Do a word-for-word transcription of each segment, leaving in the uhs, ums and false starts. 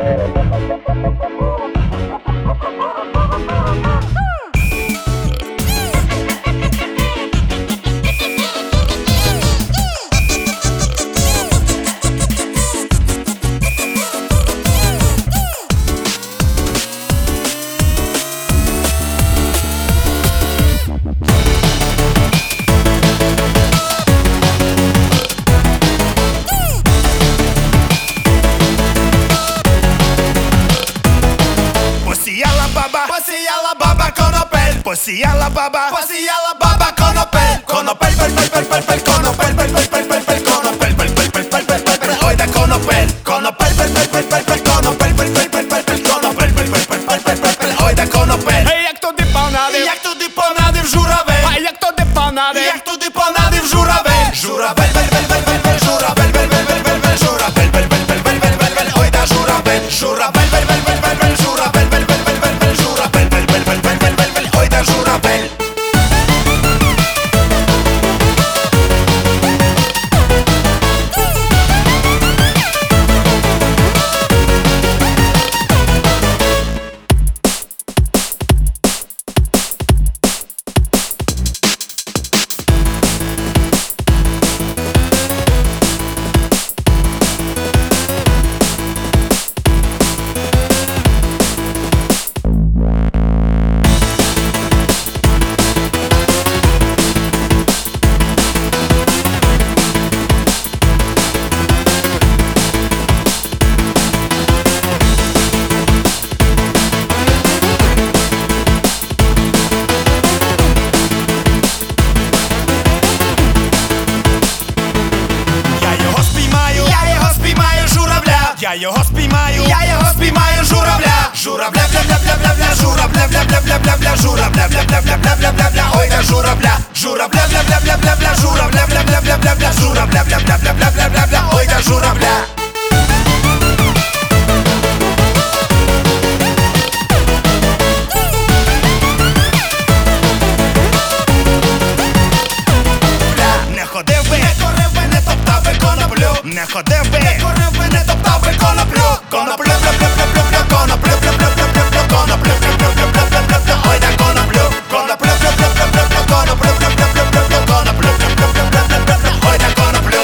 Посіяла баба, посіяла баба конопель, посіяла баба, посіяла баба конопель, конопель, пель, пель, пель, пель, пель, конопель, пель, пель, пель, пель, пель, конопель, пель, пель, пель, пель, пель, пель, пель, ой да конопель, конопель, пель, пель, пель, пель, пель, конопель, пель, пель, пель, пель, пель, конопель, пель, пель, пель, пель, пель, пель, пель, ой да конопель. Ей, як туди понадив, Як туди понадив журавель, а як туди понадив, як туди понадив журавель, журавель, бель, бель, бель, бель, бель, журавель, бель, бель, бель, бель, бель, журавель, бель, бель, бель, бель, бель, бель, бель, ой да журавель, журавель, бель, бель, бель, бель, бель, журавель, бель, бель, бель, бель, бель, журавель, бель, бель, бель, бель, бель, бель, бель, ой да журавель. Я його спіймаю, я його спіймаю, журавля, журавля, бля, бля, бля, бля, бля, журавля, бля, бля, бля, бля, бля, журавля, бля, бля, бля, бля, бля, бля, бля, ой да журавля, журавля, бля, бля, бля, бля, бля, журавля, бля, бля, бля, бля, бля, журавля, бля, бля, бля, бля, бля, бля, бля, ой да журавля. Не ходив би, не корив би, не топтав би коноплю, не ходив би, не корив би, не топтав би коноплю, коноплю, бля, бля, бля, бля, бля, коноплю, бля, бля, бля, бля, бля, коноплю, бля, бля, бля, бля, бля, бля, бля, ой да коноплю, коноплю, бля, бля, бля, бля, бля, коноплю, бля, бля, бля, бля, бля, коноплю, бля, бля, бля, бля, бля, бля, бля, ой да коноплю.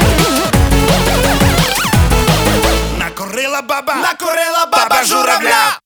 Накорила баба, накорила баба журавля.